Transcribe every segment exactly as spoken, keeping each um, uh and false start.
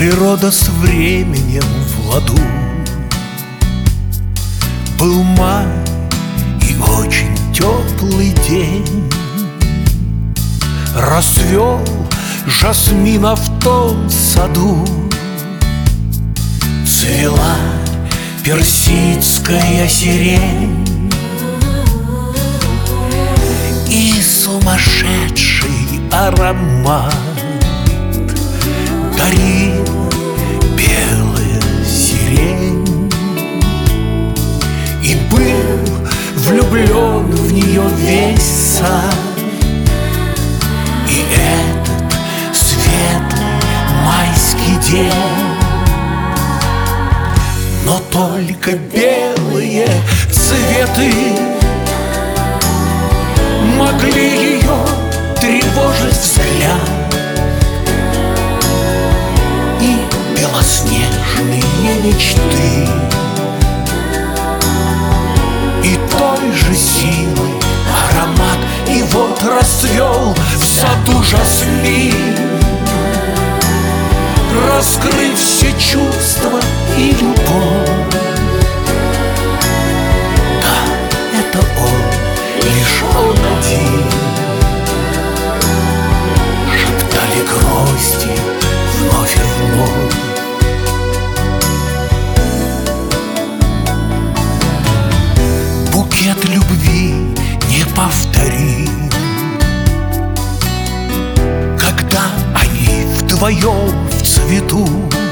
Природа с временем в ладу. Был май и очень теплый день. Расцвел жасмина в том саду. Цвела персидская сирень. И сумасшедший аромат дарил белая сирень. И был влюблен в нее весь сад. И этот светлый майский день. Но только белые цветы могли ее тревожить взгляд. И белоснежные мечты, и той же силы аромат. И вот расцвел в саду жасмин, раскрыв все чувства и любовь. Да, это он, лишь он один. Шептали грозди вновь и вновь. Букет любви неповторим, когда они вдвоем в цвету.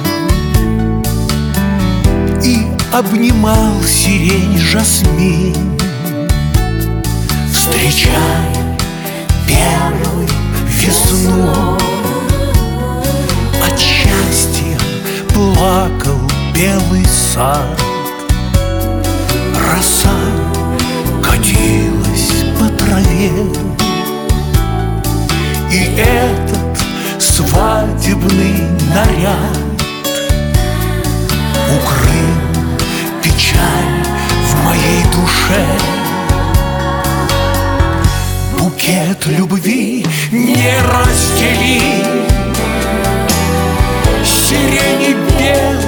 И обнимал сирень жасмин, встречая первую весну. От счастья плакал белый сад. Роса катилась по траве. И этот свадебный наряд укрыл печаль в моей душе. Букет любви не разделить, сирени белой